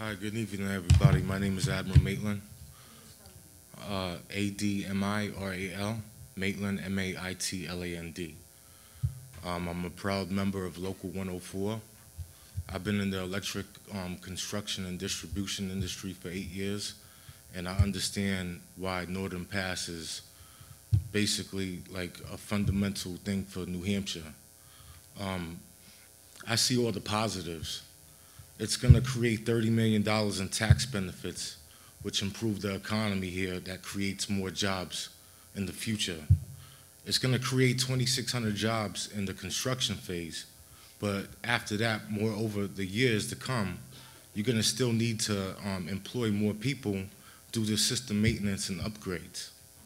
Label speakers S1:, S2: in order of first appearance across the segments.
S1: Hi, good evening, everybody. My name is Admiral Maitland, Admiral, Maitland, Maitland. I'm a proud member of Local 104. I've been in the electric construction and distribution industry for 8 years, and I understand why Northern Pass is basically like a fundamental thing for New Hampshire. I see all the positives. It's going to create $30 million in tax benefits, which improve the economy here, that creates more jobs in the future. It's going to create 2,600 jobs in the construction phase, but after that, more over the years to come, you're going to still need to employ more people due to system maintenance and upgrades.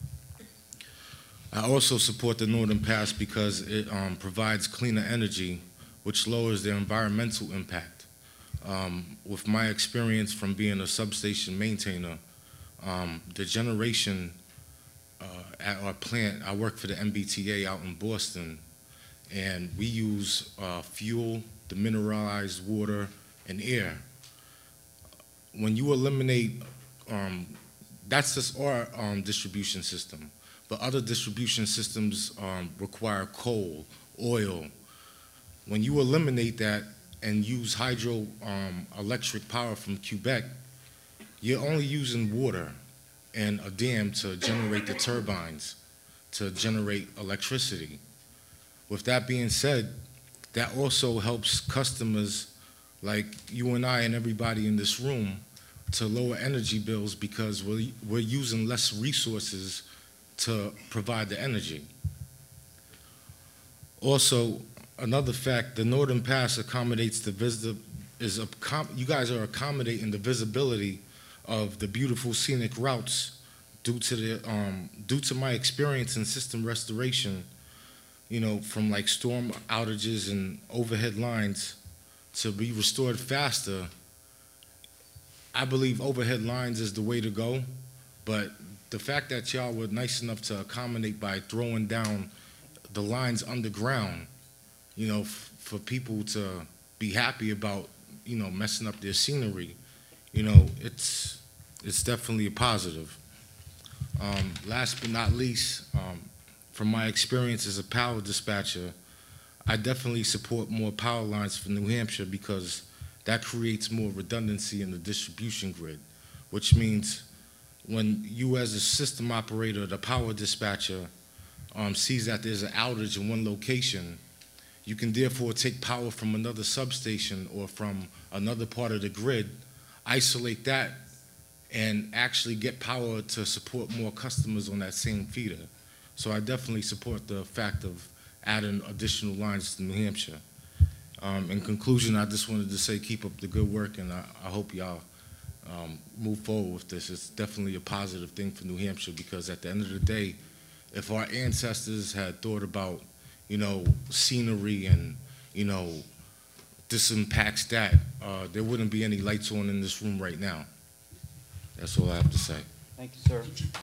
S1: I also support the Northern Pass because it provides cleaner energy, which lowers their environmental impact. With my experience from being a substation maintainer, the generation at our plant, I work for the MBTA out in Boston, and we use fuel, demineralized water, and air. When you eliminate, that's just our distribution system, but other distribution systems require coal, oil. When you eliminate that and use hydroelectric power from Quebec, you're only using water and a dam to generate the turbines, to generate electricity. With that being said, that also helps customers like you and I and everybody in this room to lower energy bills because we're using less resources to provide the energy. Also, another fact, the Northern Pass accommodates you guys are accommodating the visibility of the beautiful scenic routes due to my experience in system restoration, you know, from like storm outages and overhead lines to be restored faster. I believe overhead lines is the way to go, but the fact that y'all were nice enough to accommodate by throwing down the lines underground, you know, for people to be happy about, you know, messing up their scenery, you know, it's definitely a positive. Last but not least, from my experience as a power dispatcher, I definitely support more power lines for New Hampshire because that creates more redundancy in the distribution grid, which means when you as a system operator, the power dispatcher, sees that there's an outage in one location, you can therefore take power from another substation or from another part of the grid, isolate that, and actually get power to support more customers on that same feeder. So I definitely support the fact of adding additional lines to New Hampshire. In conclusion, I just wanted to say keep up the good work, and I hope y'all move forward with this. It's definitely a positive thing for New Hampshire because at the end of the day, if our ancestors had thought about, you know, scenery and, you know, this impacts that, there wouldn't be any lights on in this room right now. That's all I have to say.
S2: Thank you, sir.